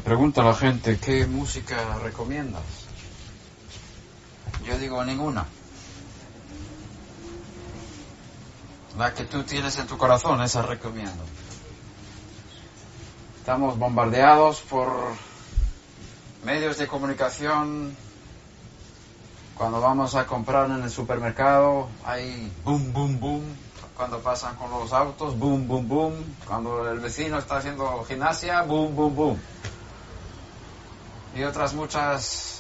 pregunta la gente, ¿qué música recomiendas? Yo digo ninguna. La que tú tienes en tu corazón, esa recomiendo. Estamos bombardeados por medios de comunicación. Cuando vamos a comprar en el supermercado, hay boom, boom, boom. Cuando pasan con los autos, boom, boom, boom. Cuando el vecino está haciendo gimnasia, boom, boom, boom. Y otras muchas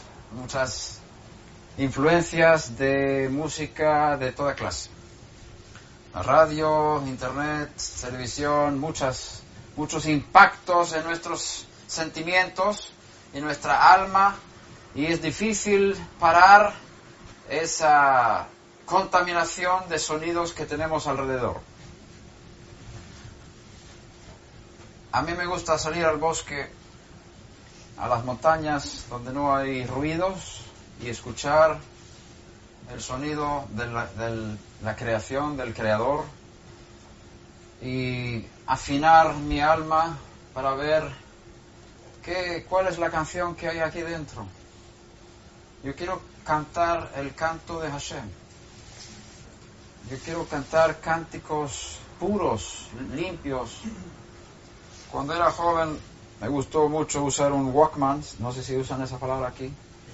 influencias de música de toda clase. La radio, internet, televisión, muchos impactos en nuestros sentimientos y nuestra alma, y es difícil parar esa contaminación de sonidos que tenemos alrededor. A mí me gusta salir al bosque, a las montañas donde no hay ruidos, y escuchar el sonido de la creación, del creador, y afinar mi alma para ver cuál es la canción que hay aquí dentro. Yo quiero cantar el canto de Hashem. Yo quiero cantar cánticos puros, limpios. Cuando era joven me gustó mucho usar un Walkman, no sé si usan esa palabra aquí.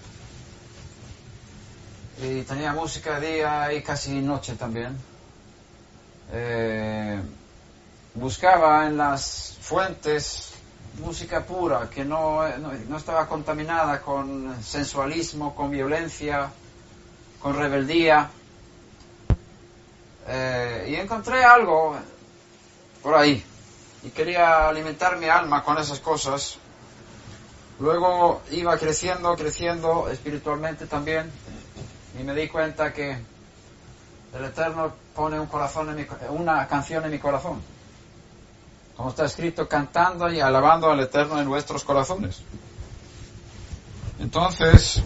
Y tenía música de día y casi noche también. Buscaba en las fuentes música pura, que no estaba contaminada con sensualismo, con violencia, con rebeldía. Y encontré algo por ahí. Y quería alimentar mi alma con esas cosas. Luego iba creciendo espiritualmente también. Y me di cuenta que el Eterno pone una canción en mi corazón. Como está escrito, cantando y alabando al Eterno en vuestros corazones. Entonces,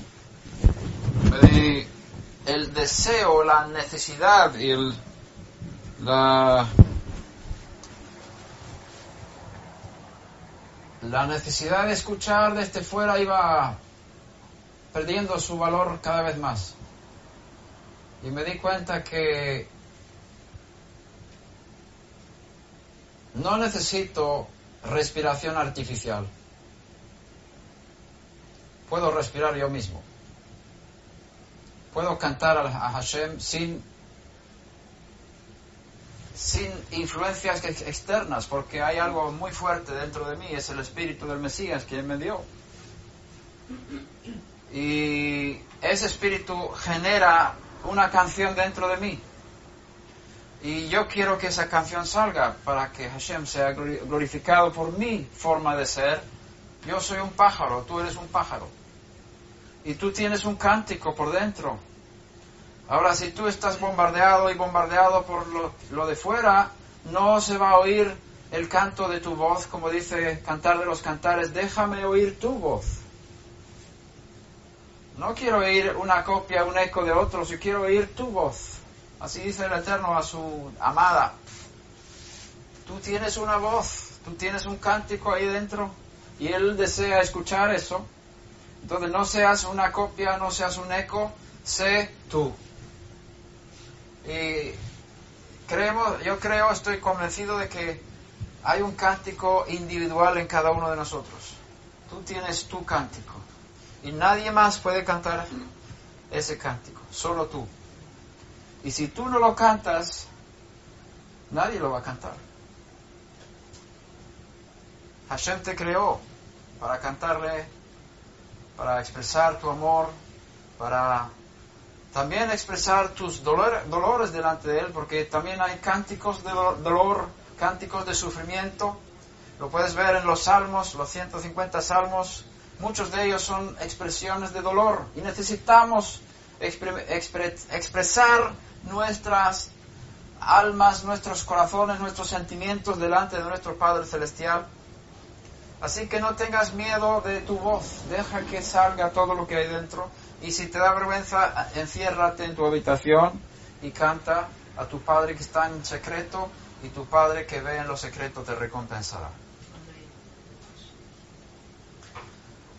el deseo, la necesidad y la necesidad de escuchar desde fuera iba perdiendo su valor cada vez más. Y me di cuenta que no necesito respiración artificial. Puedo respirar yo mismo. Puedo cantar a Hashem sin influencias externas, porque hay algo muy fuerte dentro de mí, es el espíritu del Mesías quien me dio. Y ese espíritu genera una canción dentro de mí. Y yo quiero que esa canción salga para que Hashem sea glorificado por mi forma de ser. Yo soy un pájaro, tú eres un pájaro. Y tú tienes un cántico por dentro. Ahora, si tú estás bombardeado por lo de fuera, no se va a oír el canto de tu voz, como dice Cantar de los Cantares, déjame oír tu voz. No quiero oír una copia, un eco de otros, yo quiero oír tu voz. Así dice el Eterno a su amada. Tú tienes una voz, tú tienes un cántico ahí dentro, y Él desea escuchar eso. Entonces no seas una copia, no seas un eco, sé tú. Y estoy convencido de que hay un cántico individual en cada uno de nosotros. Tú tienes tu cántico. Y nadie más puede cantar ese cántico, solo tú. Y si tú no lo cantas, nadie lo va a cantar. Hashem te creó para cantarle, para expresar tu amor, para también expresar tus dolores delante de Él, porque también hay cánticos de dolor, cánticos de sufrimiento. Lo puedes ver en los salmos, los 150 salmos. Muchos de ellos son expresiones de dolor y necesitamos expresar nuestras almas, nuestros corazones, nuestros sentimientos delante de nuestro Padre Celestial. Así que no tengas miedo de tu voz, deja que salga todo lo que hay dentro, y si te da vergüenza, enciérrate en tu habitación y canta a tu Padre que está en secreto, y tu Padre que ve en lo secreto te recompensará.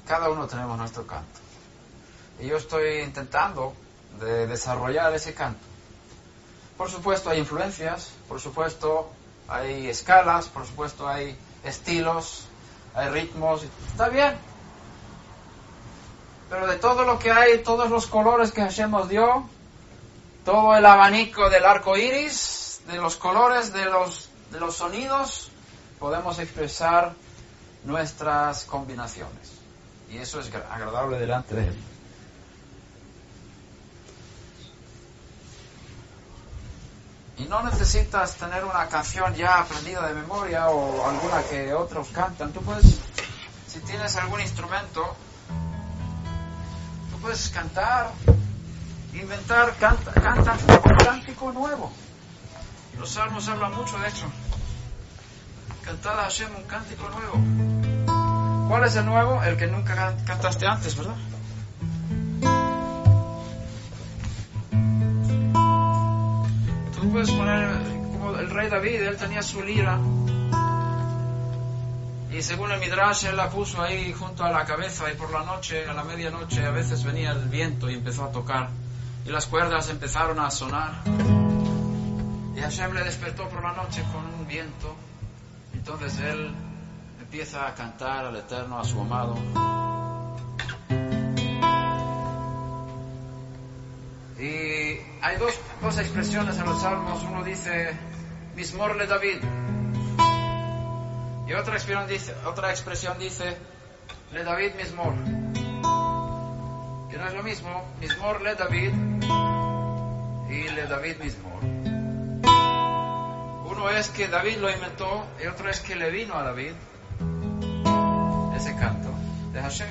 cada uno tenemos nuestro canto. Y yo estoy intentando de desarrollar ese canto. Por supuesto hay influencias, por supuesto hay escalas, por supuesto hay estilos, hay ritmos. Está bien. Pero de todo lo que hay, todos los colores que Hashem nos dio, todo el abanico del arco iris, de los colores, de los sonidos, podemos expresar nuestras combinaciones. Y eso es agradable delante de Él. Y no necesitas tener una canción ya aprendida de memoria o alguna que otros cantan. Tú puedes, si tienes algún instrumento, tú puedes cantar, inventar, canta un cántico nuevo. Los salmos hablan mucho de eso. Cantar a Hashem un cántico nuevo. ¿Cuál es el nuevo? El que nunca cantaste antes, ¿verdad? Tú puedes poner, como el rey David, él tenía su lira. Y según el Midrash, él la puso ahí junto a la cabeza y por la noche, a la medianoche, a veces venía el viento y empezó a tocar. Y las cuerdas empezaron a sonar. Y Hashem le despertó por la noche con un viento. Entonces él empieza a cantar al Eterno, a su amado. Y hay dos expresiones en los salmos. Uno dice, Mismor le David. Y otra expresión dice, le David Mismor. Que no es lo mismo, Mismor le David y le David Mismor. Uno es que David lo inventó y otro es que le vino a David ese canto de Hashem.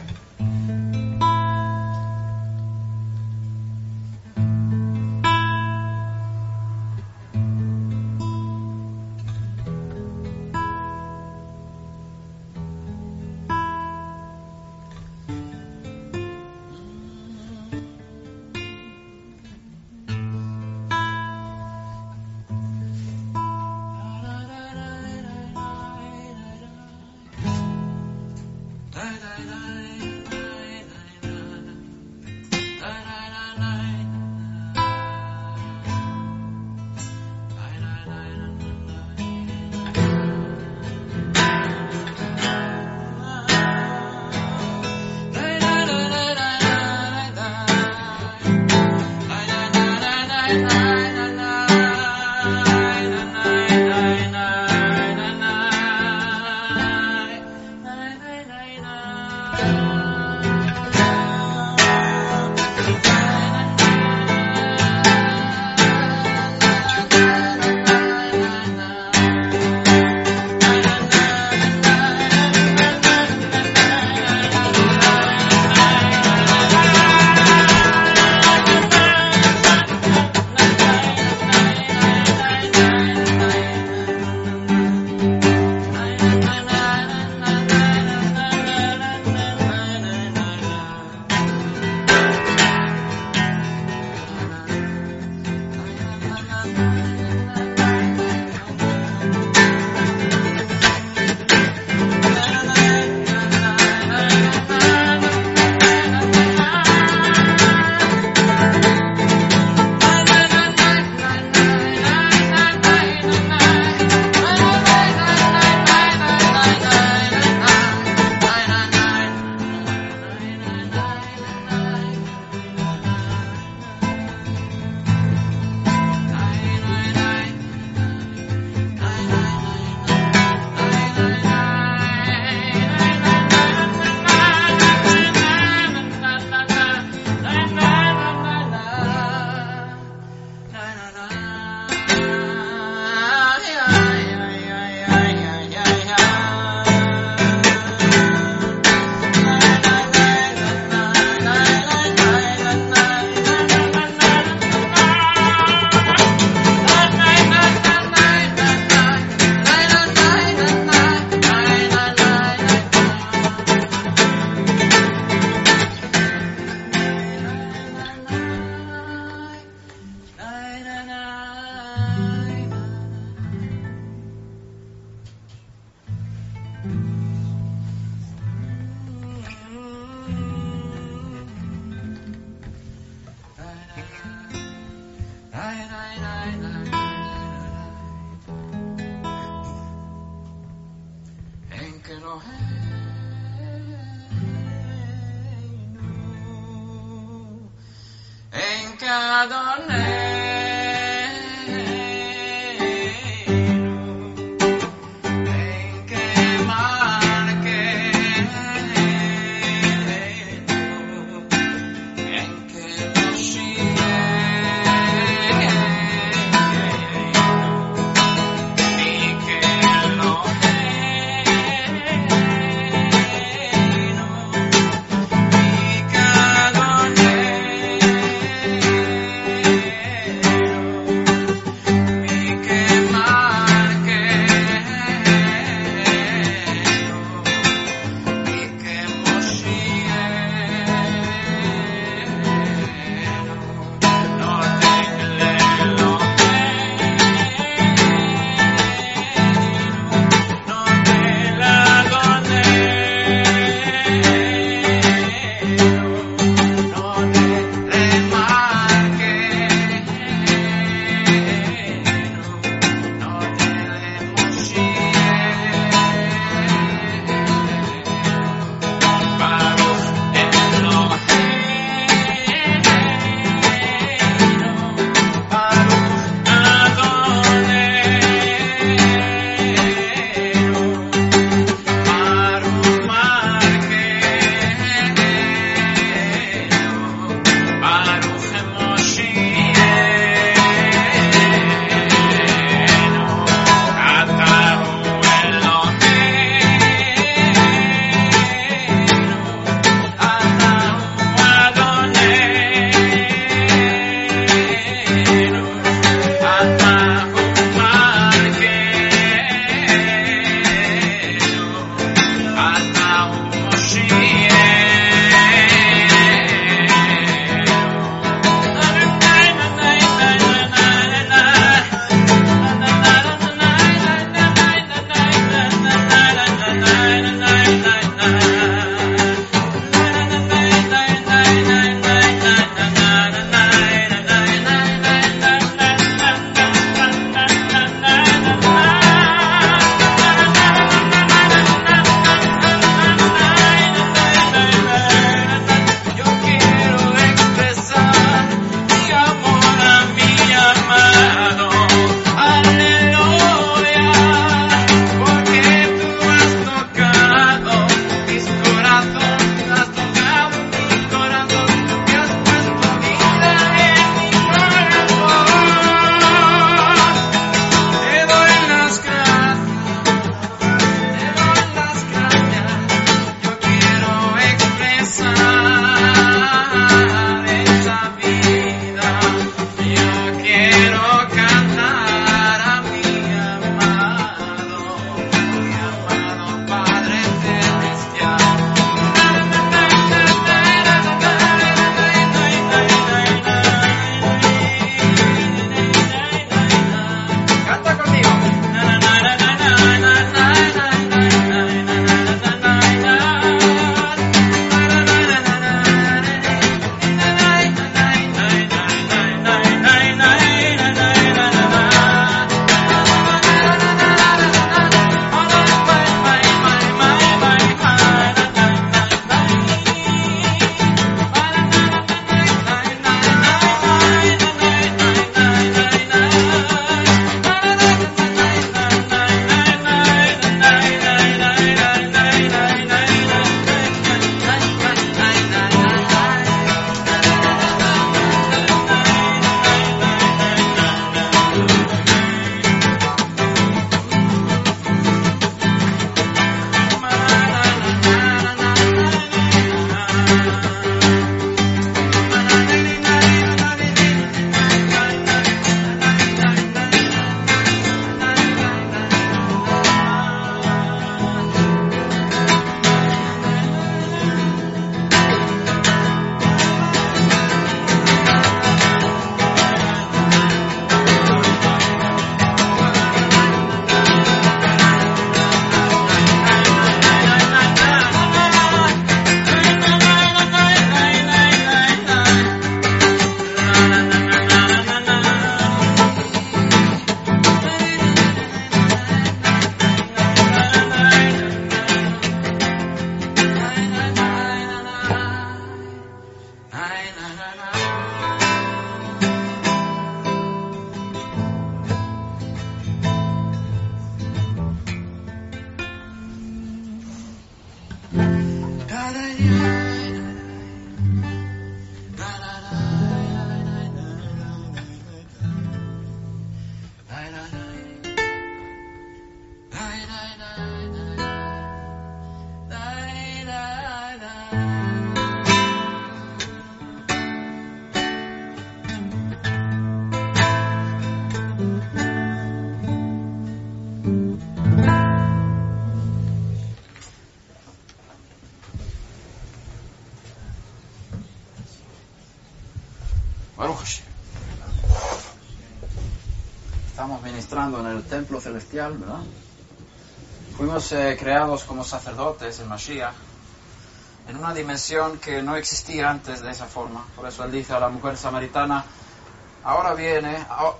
Estamos ministrando en el templo celestial, ¿verdad? Fuimos creados como sacerdotes en Mashiach, en una dimensión que no existía antes de esa forma. Por eso él dice a la mujer samaritana, ahora viene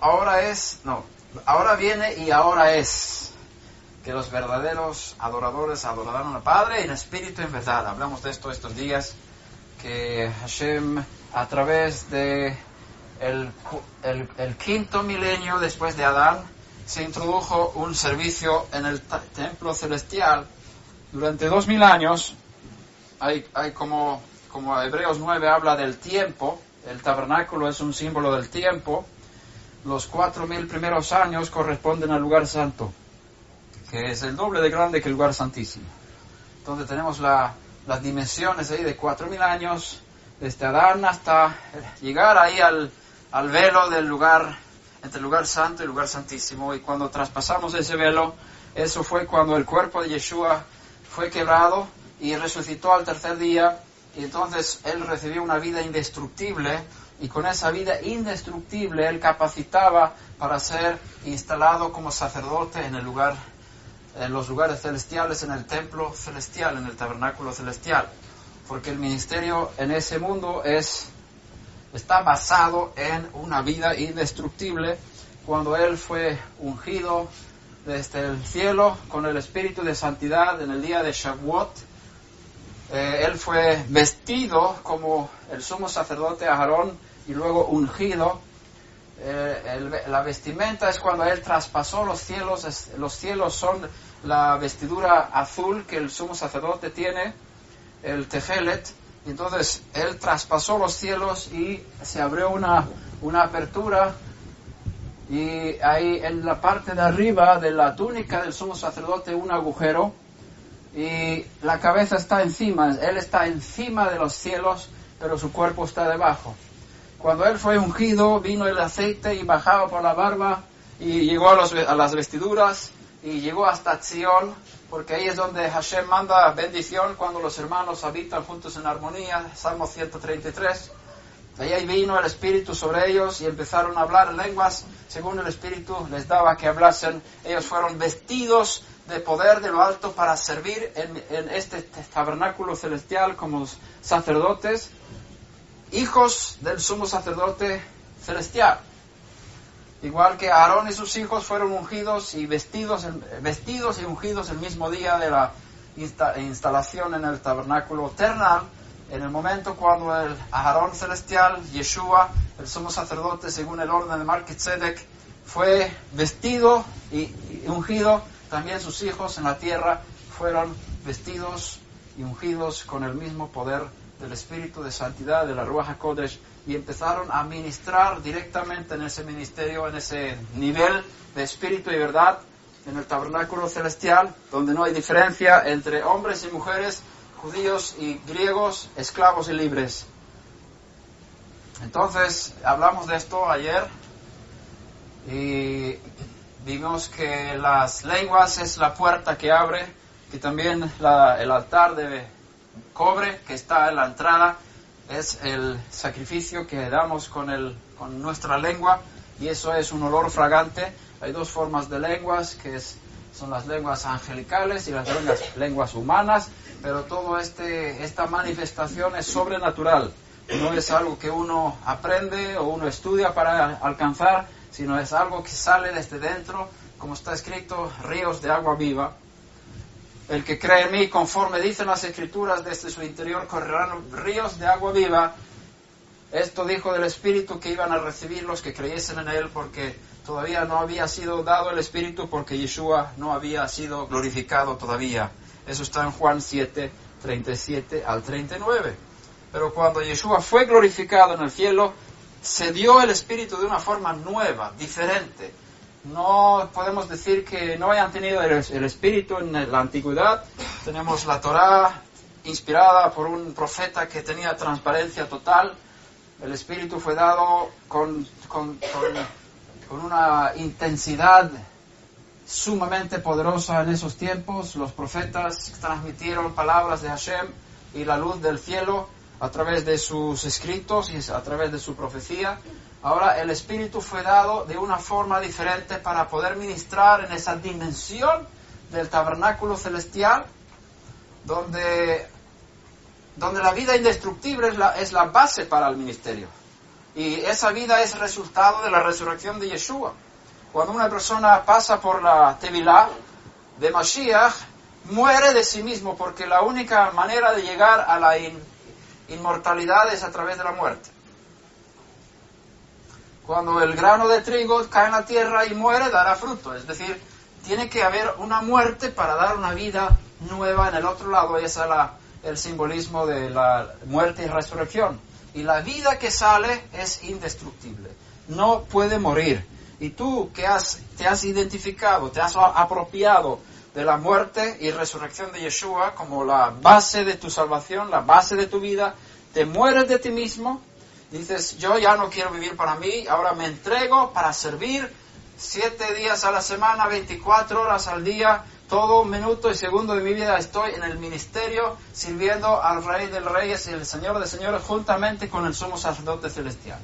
y ahora es, que los verdaderos adoradores adorarán al Padre en espíritu y en verdad. Hablamos de esto estos días, que Hashem, a través de el quinto milenio después de Adán, se introdujo un servicio en el templo celestial. Durante 2000 años, hay como Hebreos 9 habla del tiempo, el tabernáculo es un símbolo del tiempo. Los 4000 primeros años corresponden al lugar santo, que es el doble de grande que el lugar santísimo. Entonces tenemos las dimensiones ahí de 4000 años, desde Adán hasta llegar ahí al velo del lugar, entre el lugar santo y el lugar santísimo. Y cuando traspasamos ese velo, eso fue cuando el cuerpo de Yeshua fue quebrado y resucitó al tercer día. Y entonces él recibió una vida indestructible, y con esa vida indestructible él capacitaba para ser instalado como sacerdote en los lugares celestiales, en el templo celestial, en el tabernáculo celestial. Porque el ministerio en ese mundo está basado en una vida indestructible. Cuando él fue ungido desde el cielo con el espíritu de santidad en el día de Shavuot, él fue vestido como el sumo sacerdote Aarón y luego ungido. La vestimenta es cuando él traspasó los cielos. Los cielos son la vestidura azul que el sumo sacerdote tiene, el tejelet. Entonces él traspasó los cielos y se abrió una apertura, y ahí en la parte de arriba de la túnica del sumo sacerdote un agujero, y la cabeza está encima. Él está encima de los cielos, pero su cuerpo está debajo. Cuando él fue ungido, vino el aceite y bajaba por la barba y llegó a las vestiduras y llegó hasta Zion, porque ahí es donde Hashem manda bendición cuando los hermanos habitan juntos en armonía, Salmo 133. De ahí vino el Espíritu sobre ellos y empezaron a hablar en lenguas según el Espíritu les daba que hablasen. Ellos fueron vestidos de poder de lo alto para servir en este tabernáculo celestial como sacerdotes, hijos del sumo sacerdote celestial. Igual que Aarón y sus hijos fueron ungidos y vestidos y ungidos el mismo día de la instalación en el tabernáculo terrenal, en el momento cuando el Aarón celestial, Yeshua, el sumo sacerdote según el orden de Melquisedec, fue vestido y ungido, también sus hijos en la tierra fueron vestidos y ungidos con el mismo poder del Espíritu de Santidad, de la Ruach HaKodesh, y empezaron a ministrar directamente en ese ministerio, en ese nivel de espíritu y verdad, en el tabernáculo celestial, donde no hay diferencia entre hombres y mujeres, judíos y griegos, esclavos y libres. Entonces, hablamos de esto ayer, y vimos que las lenguas es la puerta que abre, que también el altar de cobre que está en la entrada es el sacrificio que damos con nuestra lengua, y eso es un olor fragante. Hay dos formas de lenguas, son las lenguas angelicales y las lenguas humanas, pero todo esta manifestación es sobrenatural. No es algo que uno aprende o uno estudia para alcanzar, sino es algo que sale desde dentro, como está escrito, ríos de agua viva. El que cree en mí, conforme dicen las Escrituras, desde su interior correrán ríos de agua viva. Esto dijo del Espíritu que iban a recibir los que creyesen en Él, porque todavía no había sido dado el Espíritu, porque Yeshua no había sido glorificado todavía. Eso está en Juan 7:33. 37 al 39. Pero cuando Yeshua fue glorificado en el cielo, se dio el Espíritu de una forma nueva, diferente. No podemos decir que no hayan tenido el Espíritu en la antigüedad. Tenemos la Torá inspirada por un profeta que tenía transparencia total. El Espíritu fue dado con una intensidad sumamente poderosa en esos tiempos. Los profetas transmitieron palabras de Hashem y la luz del cielo a través de sus escritos y a través de su profecía. Ahora el Espíritu fue dado de una forma diferente para poder ministrar en esa dimensión del tabernáculo celestial, donde la vida indestructible es la base para el ministerio. Y esa vida es resultado de la resurrección de Yeshua. Cuando una persona pasa por la Tevilá de Mashiach, muere de sí mismo, porque la única manera de llegar a la inmortalidad es a través de la muerte. Cuando el grano de trigo cae en la tierra y muere, dará fruto. Es decir, tiene que haber una muerte para dar una vida nueva en el otro lado. Ese es el simbolismo de la muerte y resurrección. Y la vida que sale es indestructible. No puede morir. Y tú que te has identificado, te has apropiado de la muerte y resurrección de Yeshua como la base de tu salvación, la base de tu vida, te mueres de ti mismo. Dices, yo ya no quiero vivir para mí, ahora me entrego para servir 7 días a la semana, 24 horas al día, todo minuto y segundo de mi vida estoy en el ministerio sirviendo al Rey de Reyes y el Señor de Señores juntamente con el sumo sacerdote celestial.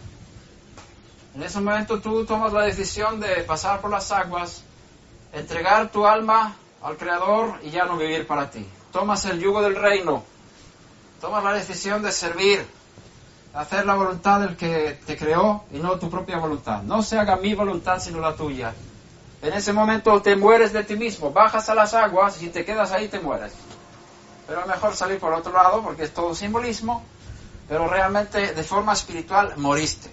En ese momento tú tomas la decisión de pasar por las aguas, entregar tu alma al Creador y ya no vivir para ti. Tomas el yugo del reino, tomas la decisión de servir, hacer la voluntad del que te creó y no tu propia voluntad. No se haga mi voluntad sino la tuya. En ese momento te mueres de ti mismo, bajas a las aguas y si te quedas ahí te mueres. Pero es mejor salir por otro lado porque es todo simbolismo, pero realmente de forma espiritual moriste.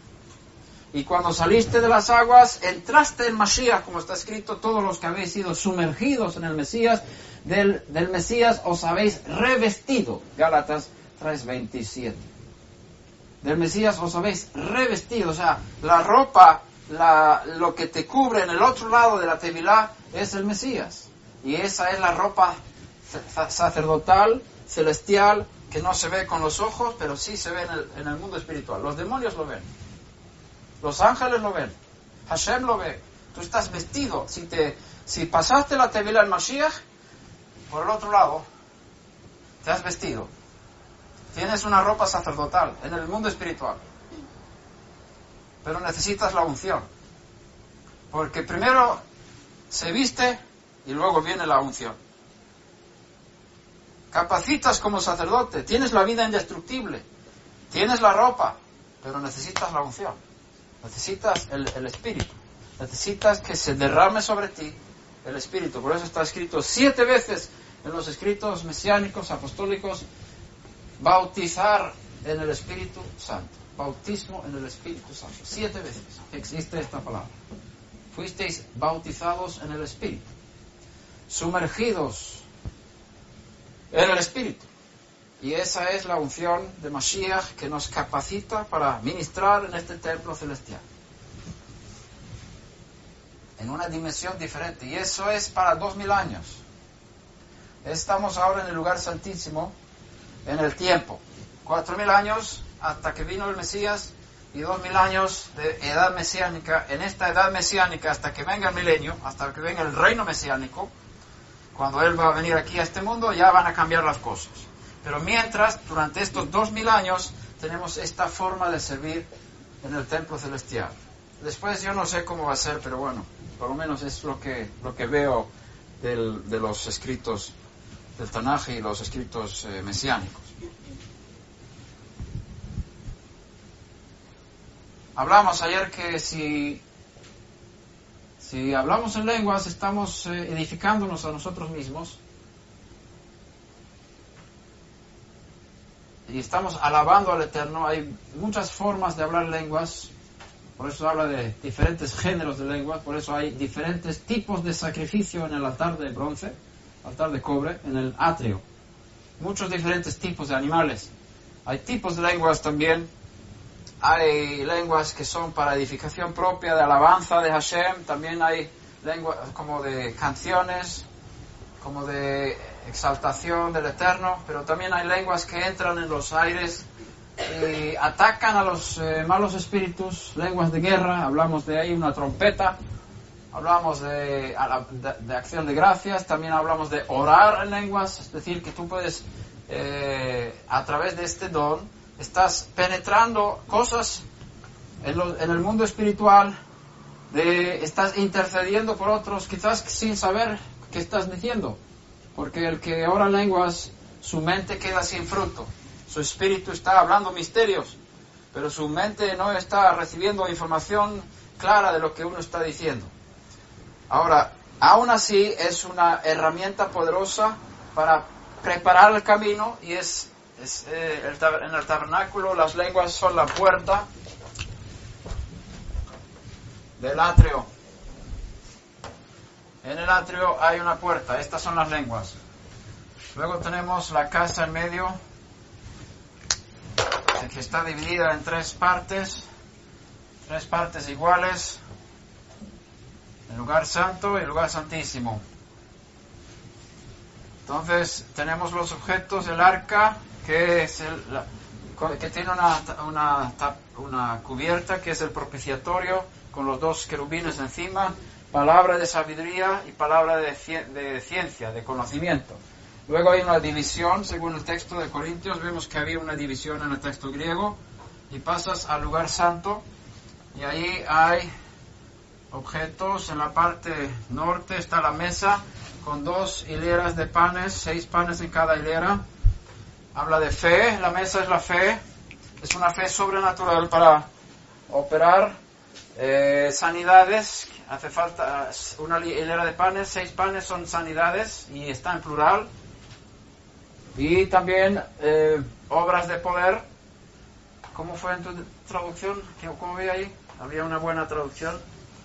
Y cuando saliste de las aguas, entraste en Mashiach, como está escrito, todos los que habéis sido sumergidos en el Mesías, del Mesías os habéis revestido. Gálatas 3:27. Del Mesías os habéis revestido, o sea, la ropa, lo que te cubre en el otro lado de la Tevilá es el Mesías. Y esa es la ropa sacerdotal, celestial, que no se ve con los ojos, pero sí se ve en el mundo espiritual. Los demonios lo ven. Los ángeles lo ven. Hashem lo ve. Tú estás vestido. Si pasaste la Tevilá en Mashiach, por el otro lado, te has vestido. Tienes una ropa sacerdotal en el mundo espiritual. Pero necesitas la unción. Porque primero se viste y luego viene la unción. Capacitas como sacerdote. Tienes la vida indestructible. Tienes la ropa. Pero necesitas la unción. Necesitas el Espíritu. Necesitas que se derrame sobre ti el Espíritu. Por eso está escrito 7 veces en los escritos mesiánicos, apostólicos, bautizar en el Espíritu Santo. Bautismo en el Espíritu Santo. 7 veces existe esta palabra. Fuisteis bautizados en el Espíritu. Sumergidos en el Espíritu. Y esa es la unción de Mashiach que nos capacita para ministrar en este templo celestial. En una dimensión diferente. Y eso es para 2000 años. Estamos ahora en el lugar santísimo, en el tiempo. 4000 años hasta que vino el Mesías y 2000 años de edad mesiánica. En esta edad mesiánica, hasta que venga el milenio, hasta que venga el reino mesiánico, cuando Él va a venir aquí a este mundo, ya van a cambiar las cosas. Pero mientras, durante estos 2000 años, tenemos esta forma de servir en el templo celestial. Después yo no sé cómo va a ser, pero bueno, por lo menos es lo que veo de los escritos del Tanaj y los escritos mesiánicos. Hablamos ayer que si hablamos en lenguas estamos edificándonos a nosotros mismos y estamos alabando al Eterno. Hay muchas formas de hablar lenguas, por eso habla de diferentes géneros de lenguas, por eso hay diferentes tipos de sacrificio en el altar de bronce, altar de cobre, en el atrio. muchos diferentes tipos de animales. Hay tipos de lenguas también. Hay lenguas que son para edificación propia, de alabanza de Hashem. También hay lenguas como de canciones, como de exaltación del Eterno. Pero también hay lenguas que entran en los aires y atacan a los malos espíritus. Lenguas de guerra, hablamos de ahí una trompeta. Hablamos de acción de gracias. También hablamos de orar en lenguas. Es decir, que tú puedes, a través de este don, estás penetrando cosas en el mundo espiritual, estás intercediendo por otros, quizás sin saber qué estás diciendo, porque el que ora lenguas, su mente queda sin fruto, su espíritu está hablando misterios, pero su mente no está recibiendo información clara de lo que uno está diciendo. Ahora, aún así es una herramienta poderosa para preparar el camino, y en el tabernáculo las lenguas son la puerta del atrio. En el atrio hay una puerta, estas son las lenguas. Luego tenemos la casa en medio, que está dividida en tres partes iguales: el lugar santo y el lugar santísimo. Entonces tenemos los objetos del arca, que tiene una cubierta, que es el propiciatorio, con los dos querubines encima, palabra de sabiduría y palabra de ciencia, de conocimiento. Luego hay una división, según el texto de Corintios, vemos que había una división en el texto griego, y pasas al lugar santo, y ahí hay objetos. En la parte norte está la mesa, con 2 hileras de panes, 6 panes en cada hilera. Habla de fe, la mesa es la fe, es una fe sobrenatural para operar sanidades. Hace falta una hilera de panes, 6 panes son sanidades, y está en plural. Y también obras de poder. ¿Cómo fue en tu traducción? ¿Cómo vi ahí? Había una buena traducción.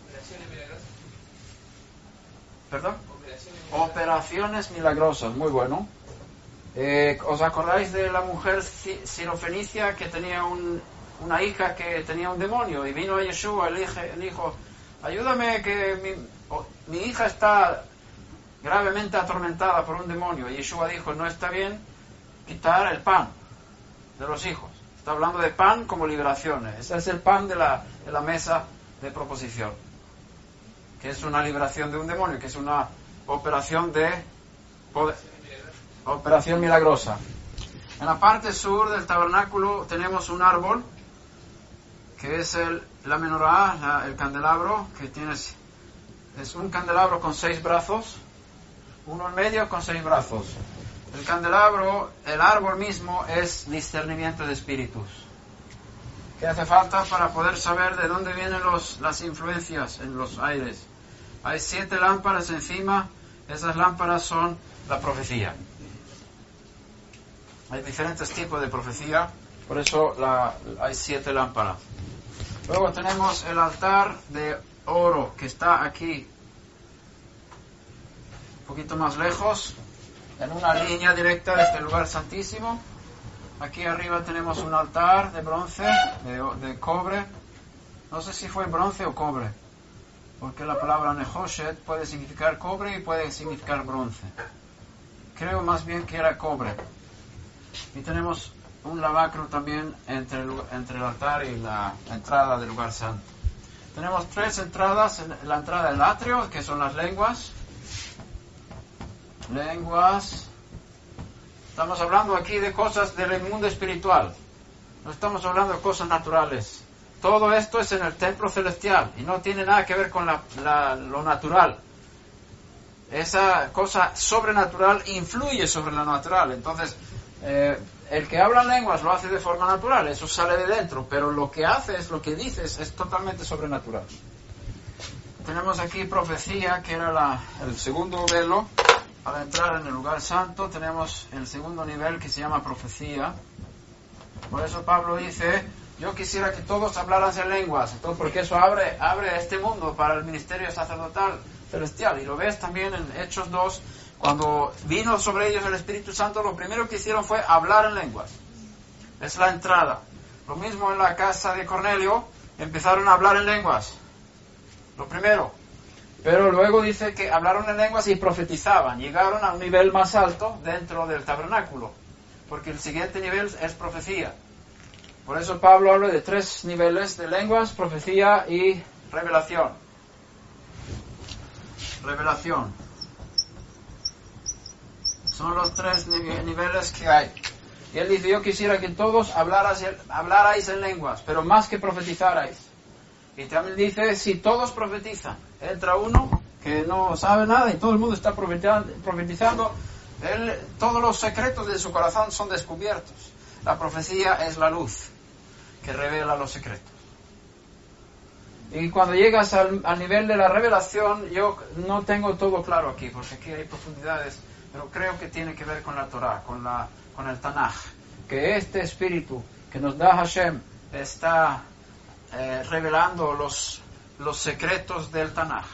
¿Perdón? Operaciones milagrosas, muy bueno. ¿Os acordáis de la mujer sirofenicia que tenía una hija que tenía un demonio? Y vino a Yeshua, el hijo, ayúdame, que mi hija está gravemente atormentada por un demonio. Y Yeshua dijo, no está bien quitar el pan de los hijos. Está hablando de pan como liberación. Ese es el pan de la mesa de proposición, que es una liberación de un demonio, que es una operación de poder, operación milagrosa. En la parte sur del tabernáculo tenemos un árbol, que es la menorá, el candelabro, que es un candelabro con 6 brazos, uno en medio con 6 brazos. El candelabro, el árbol mismo, es discernimiento de espíritus. ¿Qué hace falta para poder saber de dónde vienen las influencias en los aires? Hay 7 lámparas encima. Esas lámparas son la profecía. Hay diferentes tipos de profecía, por eso hay 7 lámparas. Luego tenemos el altar de oro, que está aquí, un poquito más lejos, en una línea directa desde el lugar santísimo. Aquí arriba tenemos un altar de bronce, de cobre. No sé si fue bronce o cobre, porque la palabra nehoshet puede significar cobre y puede significar bronce. Creo más bien que era cobre. Y tenemos un lavacro también entre el altar y la entrada del lugar santo. Tenemos 3 entradas: la entrada del atrio, que son las lenguas. Estamos hablando aquí de cosas del mundo espiritual, no estamos hablando de cosas naturales. Todo esto es en el templo celestial y no tiene nada que ver con lo natural. Esa cosa sobrenatural influye sobre lo natural. Entonces, el que habla lenguas lo hace de forma natural, eso sale de dentro, pero lo que haces, lo que dices, es totalmente sobrenatural. Tenemos aquí profecía, que era el segundo velo. Para entrar en el lugar santo tenemos el segundo nivel, que se llama profecía. Por eso Pablo dice, yo quisiera que todos hablaran en lenguas, entonces, porque eso abre este mundo para el ministerio sacerdotal celestial. Y lo ves también en Hechos 2, Cuando vino sobre ellos el Espíritu Santo, lo primero que hicieron fue hablar en lenguas. Es la entrada. Lo mismo en la casa de Cornelio, empezaron a hablar en lenguas. Lo primero. Pero luego dice que hablaron en lenguas y profetizaban. Llegaron a un nivel más alto dentro del tabernáculo. Porque el siguiente nivel es profecía. Por eso Pablo habla de 3 niveles de lenguas, profecía y revelación. Revelación. Son los 3 niveles que hay. Y él dice, yo quisiera que todos hablarais en lenguas, pero más que profetizarais. Y también dice, si todos profetizan, entra uno que no sabe nada y todo el mundo está profetizando, todos los secretos de su corazón son descubiertos. La profecía es la luz que revela los secretos. Y cuando llegas al nivel de la revelación, yo no tengo todo claro aquí, porque aquí hay profundidades, pero creo que tiene que ver con la Torah, con el Tanaj, que este espíritu que nos da Hashem está revelando los secretos del Tanaj.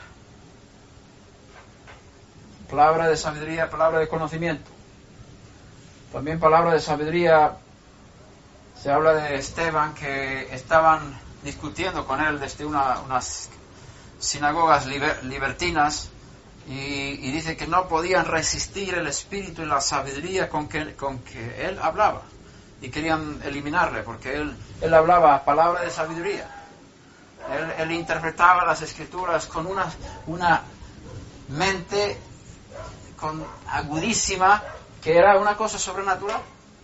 Palabra de sabiduría, palabra de conocimiento. También palabra de sabiduría, se habla de Esteban, que estaban discutiendo con él desde unas sinagogas libertinas, y dice que no podían resistir el espíritu y la sabiduría con que él hablaba, y querían eliminarle porque él hablaba palabra de sabiduría. Él interpretaba las escrituras con una mente agudísima, que era una cosa sobrenatural.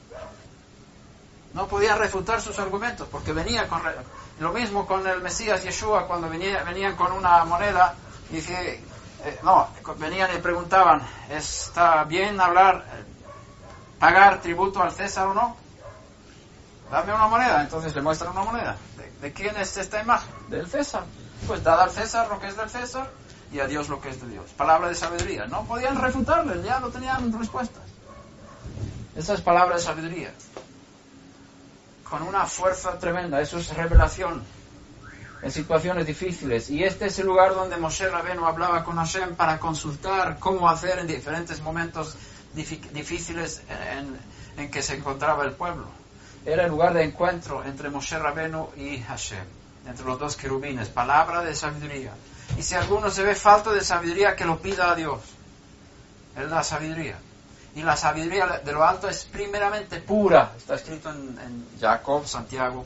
No podían refutar sus argumentos porque venía con lo mismo con el Mesías Yeshua, cuando venían con una moneda, dice venían y preguntaban, ¿está bien pagar tributo al César o no? Dame una moneda. Entonces le muestran una moneda. ¿De quién es esta imagen? Del César. Pues dad al César lo que es del César y a Dios lo que es de Dios. Palabra de sabiduría. No podían refutarle, ya no tenían respuestas. Esa es palabra de sabiduría. Con una fuerza tremenda. Eso es revelación en situaciones difíciles. Y este es el lugar donde Moshe Rabbeinu hablaba con Hashem para consultar cómo hacer en diferentes momentos difíciles en que se encontraba el pueblo. Era el lugar de encuentro entre Moshe Rabbeinu y Hashem, entre los 2 querubines. Palabra de sabiduría. Y si alguno se ve falto de sabiduría, que lo pida a Dios. Él da sabiduría. Y la sabiduría de lo alto es primeramente pura. Está escrito en Jacob, Santiago.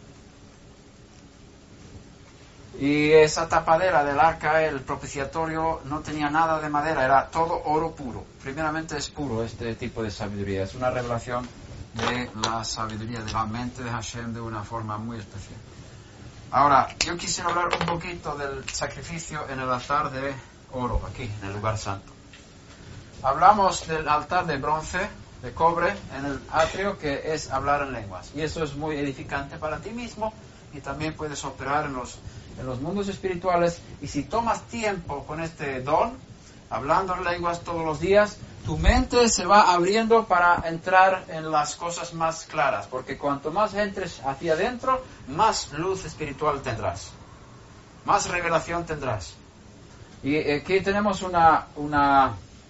Y esa tapadera del arca, el propiciatorio, no tenía nada de madera, era todo oro puro. Primeramente es puro este tipo de sabiduría. Es una revelación de la sabiduría, de la mente de Hashem de una forma muy especial. Ahora, yo quisiera hablar un poquito del sacrificio en el altar de oro, aquí, en el lugar santo. Hablamos del altar de bronce, de cobre, en el atrio, que es hablar en lenguas. Y eso es muy edificante para ti mismo, y también puedes operar en los mundos espirituales. Y si tomas tiempo con este don, hablando en lenguas todos los días, tu mente se va abriendo para entrar en las cosas más claras, porque cuanto más entres hacia adentro, más luz espiritual tendrás, más revelación tendrás. Y aquí tenemos una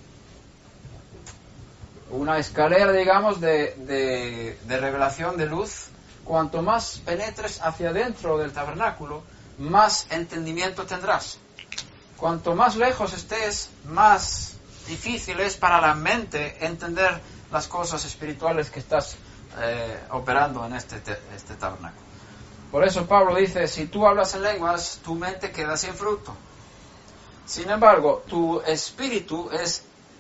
escalera, digamos, de revelación de luz. Cuanto más penetres hacia adentro del tabernáculo, más entendimiento tendrás. Cuanto más lejos estés, más difícil es para la mente entender las cosas espirituales que estás operando en este tabernáculo. Por eso Pablo dice, si tú hablas en lenguas, tu mente queda sin fruto. Sin embargo, tu espíritu es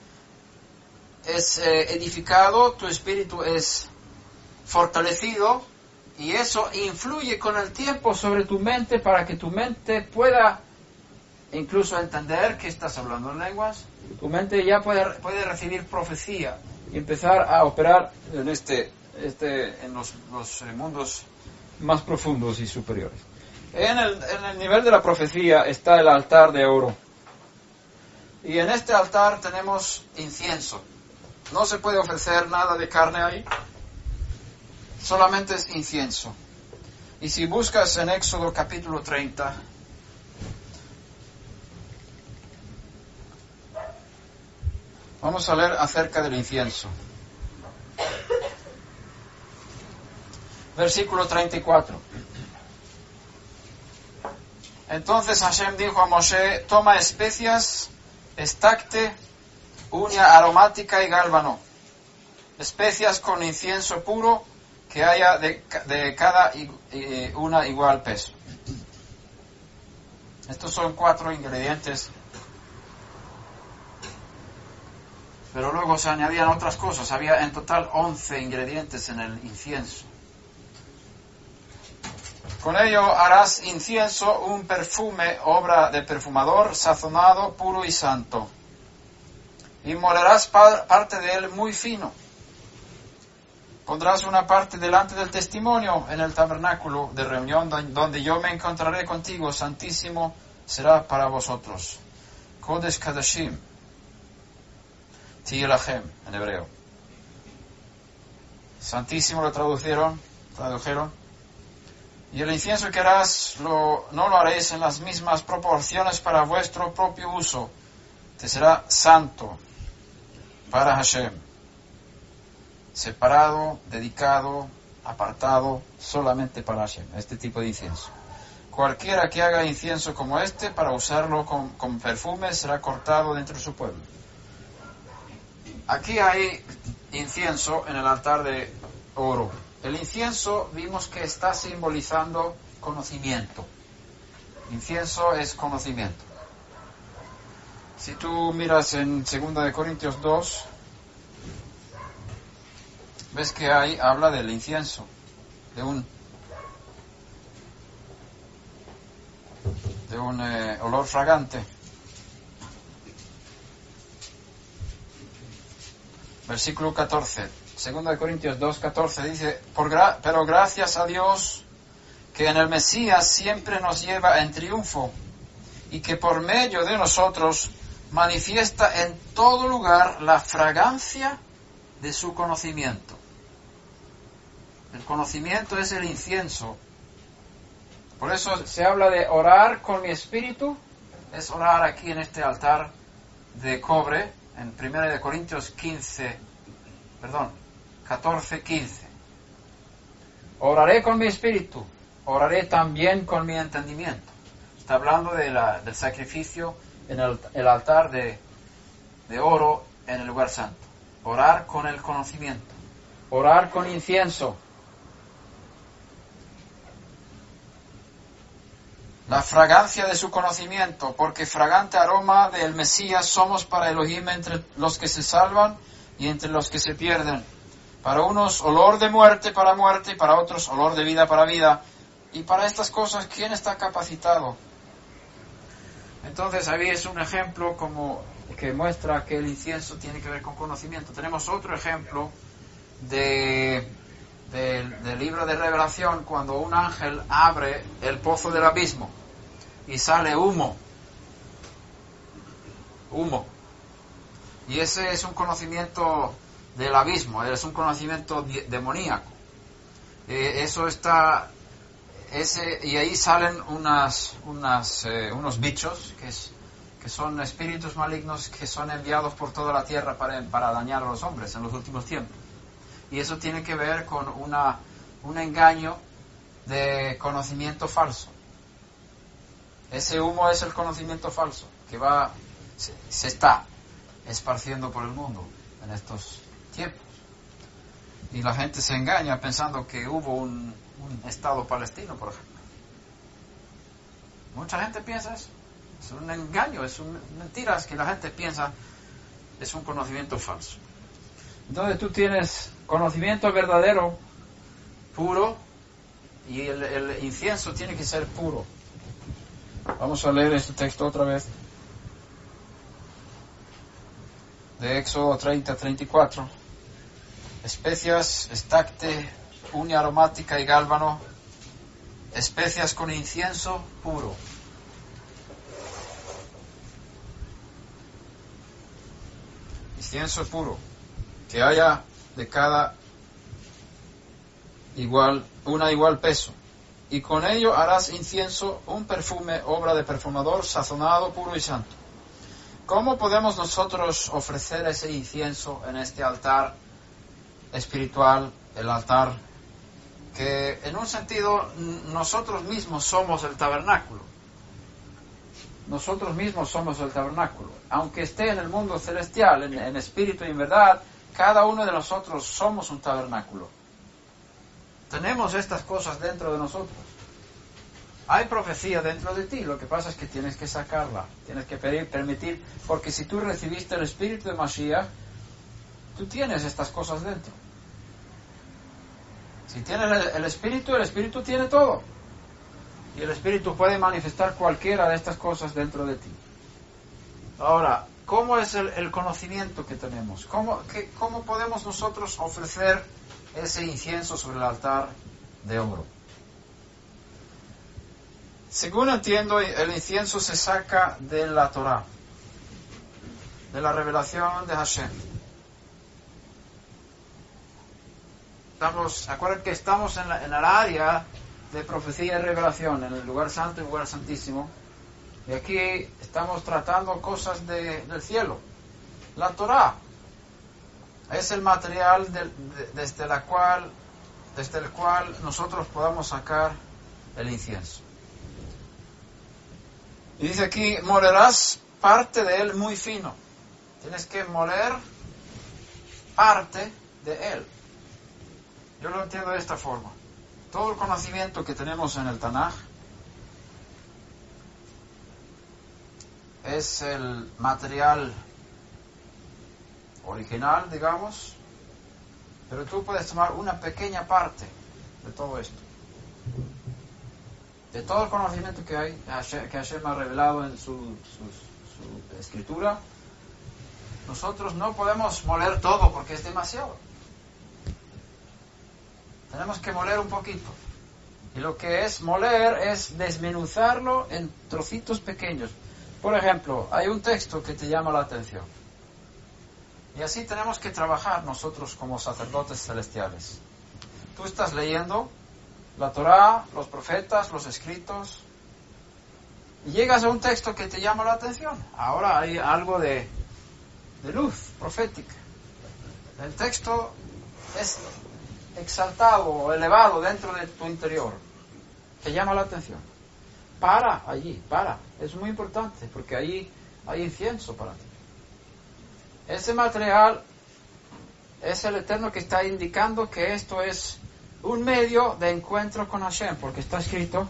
edificado, tu espíritu es fortalecido, y eso influye con el tiempo sobre tu mente para que tu mente pueda incluso entender que estás hablando en lenguas. Tu mente ya puede recibir profecía y empezar a operar en en los mundos más profundos y superiores. En el nivel de la profecía está el altar de oro. Y en este altar tenemos incienso. No se puede ofrecer nada de carne ahí. Solamente es incienso. Y si buscas en Éxodo capítulo 30, Vamos a leer acerca del incienso. Versículo 34. Entonces Hashem dijo a Moshe: toma especias, estacte, uña aromática y gálbano, especias con incienso puro, que haya de cada una igual peso. Estos son 4 ingredientes, pero luego se añadían otras cosas. Había en total 11 ingredientes en el incienso. Con ello harás incienso, un perfume, obra de perfumador, sazonado, puro y santo. Y molerás parte de él muy fino. Pondrás una parte delante del testimonio en el tabernáculo de reunión, donde yo me encontraré contigo. Santísimo será para vosotros. Kodesh Kadashim, Tielachem, en hebreo. Santísimo lo tradujeron. Y el incienso que harás no lo haréis en las mismas proporciones para vuestro propio uso. Te será santo para Hashem, separado, dedicado, apartado solamente para Hashem, este tipo de incienso. Cualquiera que haga incienso como este para usarlo con perfume será cortado de entre su pueblo. Aquí hay incienso en el altar de oro. El incienso vimos que está simbolizando conocimiento. Incienso es conocimiento. Si tú miras en 2 Corintios 2, ves que ahí habla del incienso, de un olor fragante. Versículo 14, 2 Corintios 2, 14 dice: pero gracias a Dios que en el Mesías siempre nos lleva en triunfo y que por medio de nosotros manifiesta en todo lugar la fragancia de su conocimiento. El conocimiento es el incienso. Por eso se habla de orar con mi espíritu. Es orar aquí en este altar de cobre, en 1 Corintios 14, 15. Oraré con mi espíritu, oraré también con mi entendimiento. Está hablando del sacrificio en el altar de oro en el lugar santo. Orar con el conocimiento, orar con incienso. La fragancia de su conocimiento, porque fragante aroma del Mesías somos para Elohim entre los que se salvan y entre los que se pierden. Para unos olor de muerte para muerte, y para otros olor de vida para vida. Y para estas cosas, ¿quién está capacitado? Entonces, ahí es un ejemplo como que muestra que el incienso tiene que ver con conocimiento. Tenemos otro ejemplo del libro de Revelación, cuando un ángel abre el pozo del abismo y sale humo. Y ese es un conocimiento del abismo, es un conocimiento demoníaco. Y ahí salen unos bichos que son espíritus malignos que son enviados por toda la tierra para dañar a los hombres en los últimos tiempos. Y eso tiene que ver con un engaño de conocimiento falso. Ese humo es el conocimiento falso que se está esparciendo por el mundo en estos tiempos. Y la gente se engaña pensando que hubo un Estado palestino, por ejemplo. Mucha gente piensa eso. Es un engaño, mentiras que la gente piensa, es un conocimiento falso. Entonces tú tienes conocimiento verdadero, puro, y el incienso tiene que ser puro. Vamos a leer este texto otra vez. De Éxodo 30, 34. Especias, estacte, uña aromática y gálbano, especias con incienso puro. Incienso puro, que haya de cada igual peso. Y con ello harás incienso, un perfume, obra de perfumador, sazonado, puro y santo. ¿Cómo podemos nosotros ofrecer ese incienso en este altar espiritual, el altar que en un sentido nosotros mismos somos el tabernáculo? Nosotros mismos somos el tabernáculo. Aunque esté en el mundo celestial, en espíritu y en verdad, cada uno de nosotros somos un tabernáculo. Tenemos estas cosas dentro de nosotros. Hay profecía dentro de ti, lo que pasa es que tienes que sacarla, tienes que permitir, porque si tú recibiste el espíritu de Mashiach, tú tienes estas cosas dentro. Si tienes el espíritu tiene todo. Y el espíritu puede manifestar cualquiera de estas cosas dentro de ti. Ahora, ¿cómo es el conocimiento que tenemos? ¿Cómo podemos nosotros ofrecer ese incienso sobre el altar de oro? Según entiendo, el incienso se saca de la Torah, de la revelación de Hashem. Acuérdense que estamos en el área de profecía y revelación, en el lugar santo y el lugar santísimo. Y aquí estamos tratando cosas del cielo. La Torah es el material desde el cual nosotros podamos sacar el incienso. Y dice aquí, molerás parte de él muy fino. Tienes que moler parte de él. Yo lo entiendo de esta forma. Todo el conocimiento que tenemos en el Tanaj es el material original, digamos, pero tú puedes tomar una pequeña parte de todo esto. De todo el conocimiento que hay, que Hashem ha revelado en su escritura, nosotros no podemos moler todo porque es demasiado. Tenemos que moler un poquito. Y lo que es moler es desmenuzarlo en trocitos pequeños. Por ejemplo, hay un texto que te llama la atención. Y así tenemos que trabajar nosotros como sacerdotes celestiales. Tú estás leyendo la Torah, los profetas, los escritos, y llegas a un texto que te llama la atención. Ahora hay algo de luz profética. El texto es exaltado o elevado dentro de tu interior, te llama la atención. Para allí, es muy importante porque allí hay incienso para ti. Ese material es el Eterno que está indicando que esto es un medio de encuentro con Hashem, porque está escrito: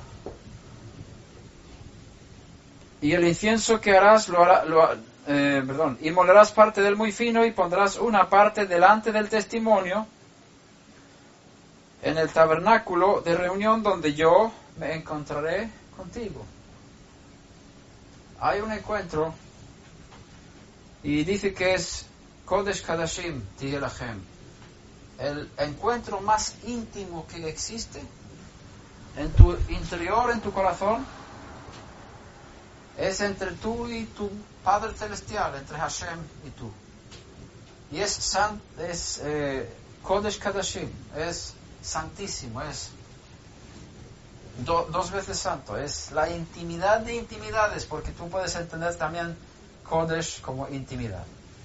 y el incienso que harás y molerás parte del muy fino y pondrás una parte delante del testimonio en el tabernáculo de reunión donde yo me encontraré contigo. Hay un encuentro y dice que es Kodesh Kadashim Tihye Lachem, el encuentro más íntimo que existe en tu interior, en tu corazón, es entre tú y tu Padre Celestial, entre Hashem y tú. Y es Kodesh Kadashim, es santísimo, es dos veces santo, es la intimidad de intimidades, porque tú puedes entender también Kodesh como intimidad.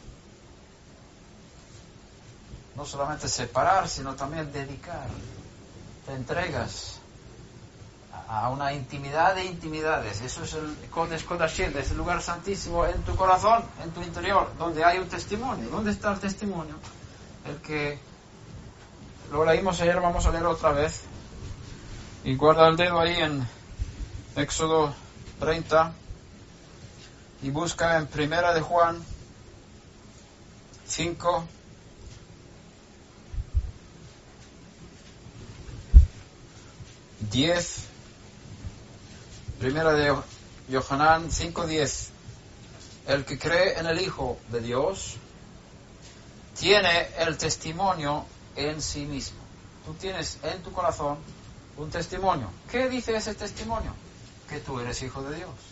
No solamente separar, sino también dedicar. Te entregas a una intimidad de intimidades. Eso es el Kodesh Kodashim, es el lugar santísimo en tu corazón, en tu interior, donde hay un testimonio. ¿Dónde está el testimonio? El que lo leímos ayer, vamos a leer otra vez. Y guarda el dedo ahí en Éxodo 30 y busca en Primera de Juan 5, 10, Primera de Yohanan 5:10. El que cree en el Hijo de Dios tiene el testimonio en sí mismo. Tú tienes en tu corazón un testimonio. ¿Qué dice ese testimonio? Que tú eres hijo de Dios.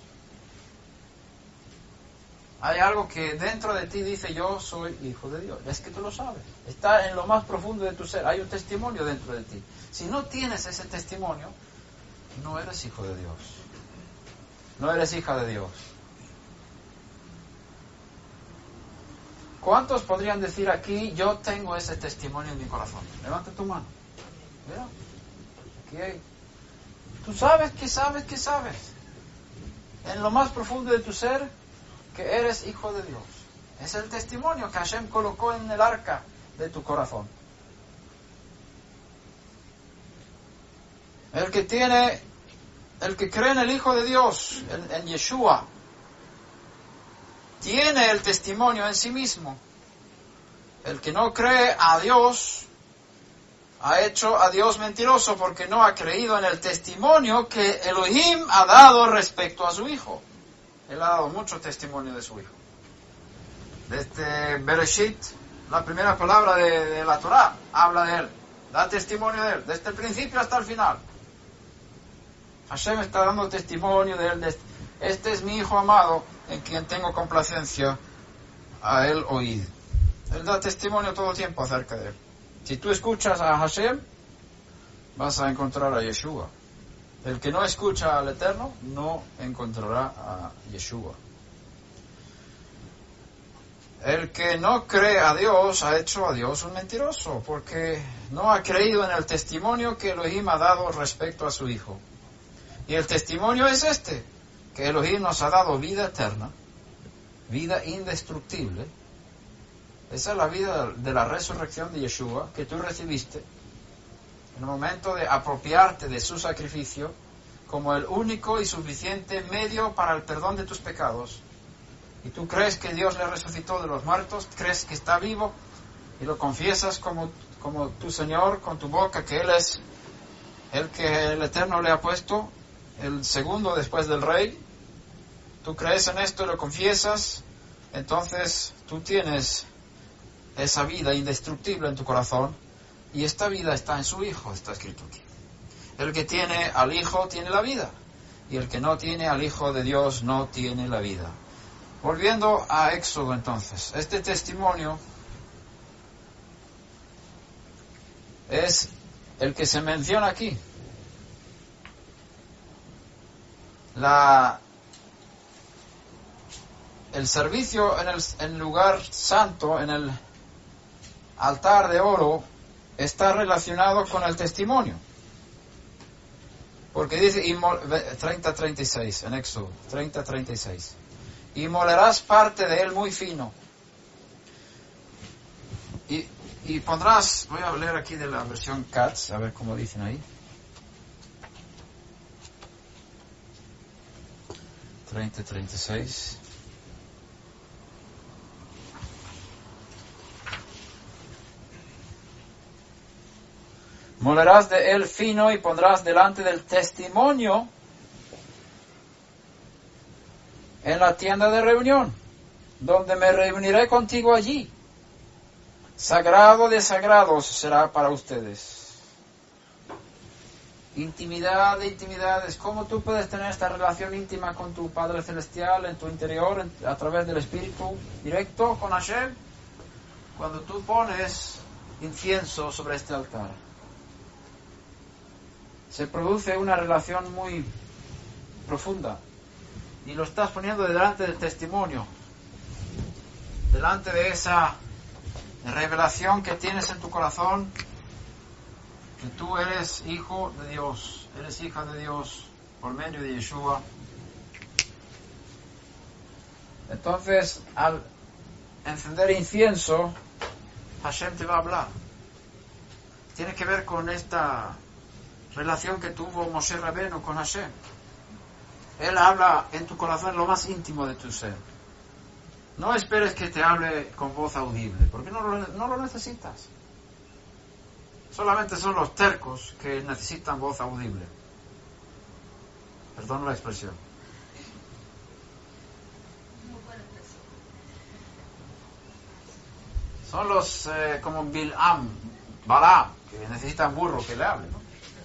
Hay algo que dentro de ti dice: yo soy hijo de Dios. Es que tú lo sabes. Está en lo más profundo de tu ser. Hay un testimonio dentro de ti. Si no tienes ese testimonio, no eres hijo de Dios. No eres hija de Dios. ¿Cuántos podrían decir aquí, yo tengo ese testimonio en mi corazón? Levanta tu mano. Mira. Aquí hay. Tú sabes que sabes que sabes. En lo más profundo de tu ser, que eres hijo de Dios. Es el testimonio que Hashem colocó en el arca de tu corazón. El que cree en el Hijo de Dios, en Yeshua, tiene el testimonio en sí mismo. El que no cree a Dios, ha hecho a Dios mentiroso porque no ha creído en el testimonio que Elohim ha dado respecto a su Hijo. Él ha dado mucho testimonio de su Hijo. Desde Bereshit, la primera palabra de la Torah, habla de Él, da testimonio de Él, desde el principio hasta el final. Hashem está dando testimonio de Él. Este es mi Hijo amado, en quien tengo complacencia, a Él oíd. Él da testimonio todo el tiempo acerca de Él. Si tú escuchas a Hashem, vas a encontrar a Yeshua. El que no escucha al Eterno, no encontrará a Yeshua. El que no cree a Dios, ha hecho a Dios un mentiroso, porque no ha creído en el testimonio que Elohim ha dado respecto a su Hijo. Y el testimonio es este, que Elohim nos ha dado vida eterna, vida indestructible. Esa es la vida de la resurrección de Yeshua que tú recibiste en el momento de apropiarte de su sacrificio como el único y suficiente medio para el perdón de tus pecados. Y tú crees que Dios le resucitó de los muertos, crees que está vivo y lo confiesas como tu Señor con tu boca, que Él es el que el Eterno le ha puesto, el segundo después del Rey. Tú crees en esto y lo confiesas, entonces tú tienes esa vida indestructible en tu corazón, y esta vida está en su Hijo, está escrito aquí. El que tiene al Hijo tiene la vida, y el que no tiene al Hijo de Dios no tiene la vida. Volviendo a Éxodo entonces, este testimonio es el que se menciona aquí. El servicio en el lugar santo, en el altar de oro, está relacionado con el testimonio. Porque dice 30:36 en Éxodo 30:36. Y molerás parte de él muy fino. Y pondrás, voy a leer aquí de la versión Katz, a ver cómo dicen ahí. 30:36. Molerás de él fino y pondrás delante del testimonio en la tienda de reunión, donde me reuniré contigo allí. Sagrado de sagrados será para ustedes. Intimidad de intimidades. ¿Cómo tú puedes tener esta relación íntima con tu Padre Celestial en tu interior, a través del Espíritu directo con Hashem? Cuando tú pones incienso sobre este altar, se produce una relación muy profunda, y lo estás poniendo delante del testimonio, delante de esa revelación que tienes en tu corazón, que tú eres hijo de Dios, eres hija de Dios por medio de Yeshua. Entonces, al encender incienso, Hashem te va a hablar. Tiene que ver con esta relación que tuvo Moshe Rabbeinu con Hashem. Él habla en tu corazón, lo más íntimo de tu ser. No esperes que te hable con voz audible, porque no lo necesitas. Solamente son los tercos que necesitan voz audible. Perdón la expresión. Son los como Balaam, que necesitan burro que le hable, ¿no?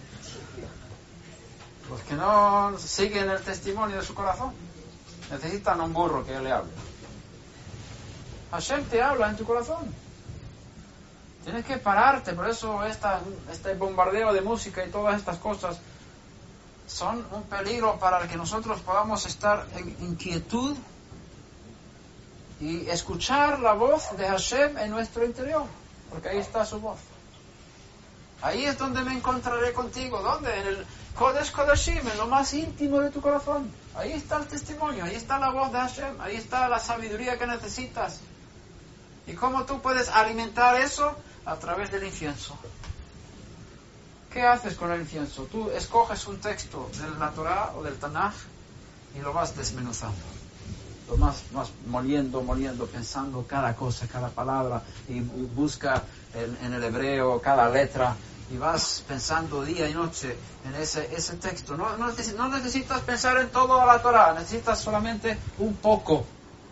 Los que no siguen el testimonio de su corazón necesitan un burro que le hable. Hashem te habla en tu corazón. Tienes que pararte. Por eso este bombardeo de música y todas estas cosas son un peligro para que nosotros podamos estar en inquietud y escuchar la voz de Hashem en nuestro interior, porque ahí está su voz. Ahí es donde me encontraré contigo. ¿Dónde? En el Kodesh Kodashim, en lo más íntimo de tu corazón. Ahí está el testimonio, ahí está la voz de Hashem, ahí está la sabiduría que necesitas. ¿Y cómo tú puedes alimentar eso? A través del incienso. ¿Qué haces con el incienso? Tú escoges un texto de la Torah o del Tanaj y lo vas desmenuzando. Lo vas moliendo, pensando cada cosa, cada palabra, y busca en el hebreo cada letra, y vas pensando día y noche en ese texto. No necesitas pensar en toda la Torah, necesitas solamente un poco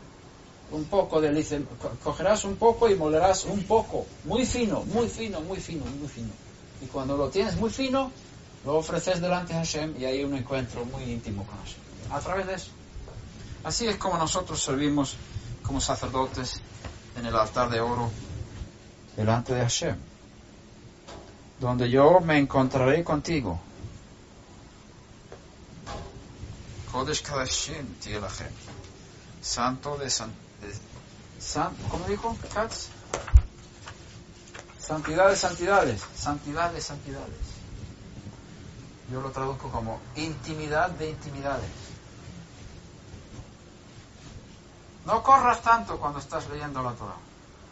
de cogerás un poco y molerás un poco, muy fino. Y cuando lo tienes muy fino, lo ofreces delante de Hashem y hay un encuentro muy íntimo con Hashem. A través de eso. Así es como nosotros servimos como sacerdotes en el altar de oro delante de Hashem, donde yo me encontraré contigo. Kodesh Kodashim Tielachem. Santo de ¿cómo dijo Katz? Santidad de santidades. Yo lo traduzco como intimidad de intimidades. No corras tanto cuando estás leyendo la Torah.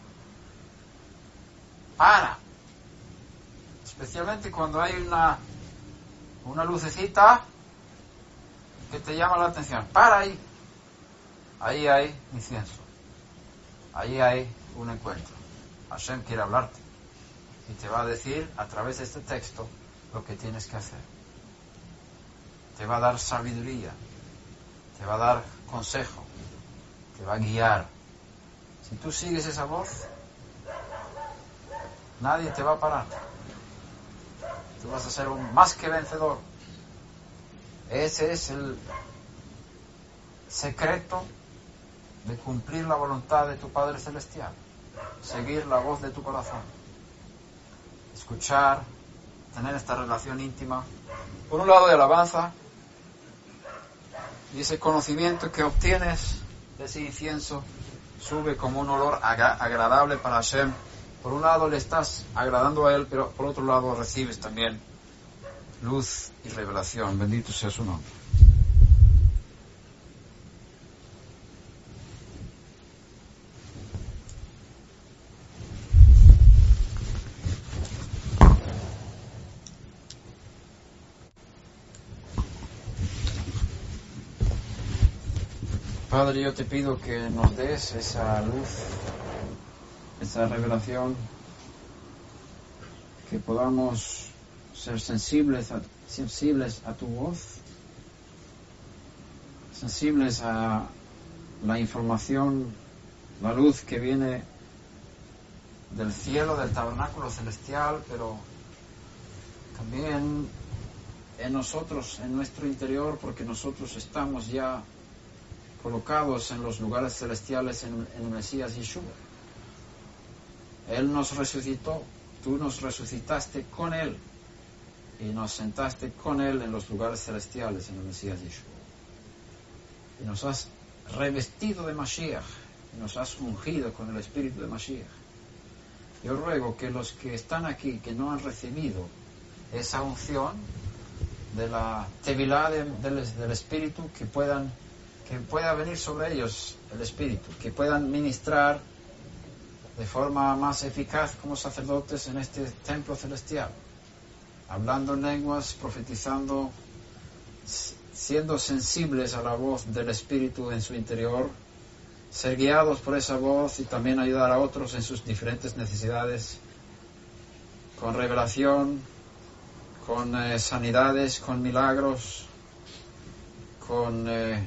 Para. Especialmente cuando hay una lucecita que te llama la atención. Para ahí. Ahí hay incienso. Ahí hay un encuentro. Hashem quiere hablarte. Y te va a decir a través de este texto lo que tienes que hacer. Te va a dar sabiduría. Te va a dar consejo. Te va a guiar. Si tú sigues esa voz, nadie te va a parar. Tú vas a ser un más que vencedor. Ese es el secreto de cumplir la voluntad de tu Padre Celestial. Seguir la voz de tu corazón. Escuchar, tener esta relación íntima. Por un lado de alabanza, y ese conocimiento que obtienes de ese incienso sube como un olor agradable para Hashem. Por un lado le estás agradando a Él, pero por otro lado recibes también luz y revelación. Bendito sea su nombre. Padre, yo te pido que nos des esa luz, esa revelación, que podamos ser sensibles a tu voz, sensibles a la información, la luz que viene del cielo, del tabernáculo celestial, pero también en nosotros, en nuestro interior, porque nosotros estamos ya colocados en los lugares celestiales en el Mesías Yeshua. Él nos resucitó, tú nos resucitaste con Él y nos sentaste con Él en los lugares celestiales en el Mesías Yeshua. Y nos has revestido de Mashiach, y nos has ungido con el espíritu de Mashiach. Yo ruego que los que están aquí, que no han recibido esa unción de la tevilá del espíritu, que pueda venir sobre ellos el Espíritu, que puedan ministrar de forma más eficaz como sacerdotes en este templo celestial, hablando en lenguas, profetizando, siendo sensibles a la voz del Espíritu en su interior, ser guiados por esa voz y también ayudar a otros en sus diferentes necesidades, con revelación, con sanidades, con milagros, con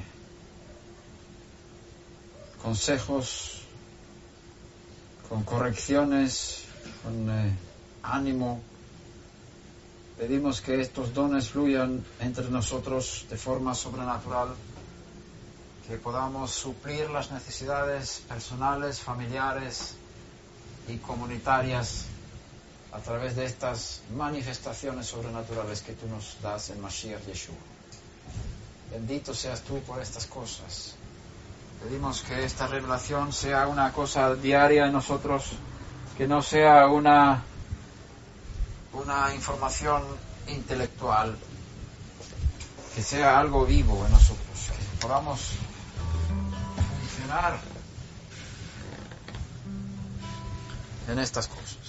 consejos, con correcciones, con ánimo. Pedimos que estos dones fluyan entre nosotros de forma sobrenatural, que podamos suplir las necesidades personales, familiares y comunitarias a través de estas manifestaciones sobrenaturales que tú nos das en Mashiach Yeshua. Bendito seas tú por estas cosas. Pedimos que esta revelación sea una cosa diaria en nosotros, que no sea una información intelectual, que sea algo vivo en nosotros, que podamos funcionar en estas cosas.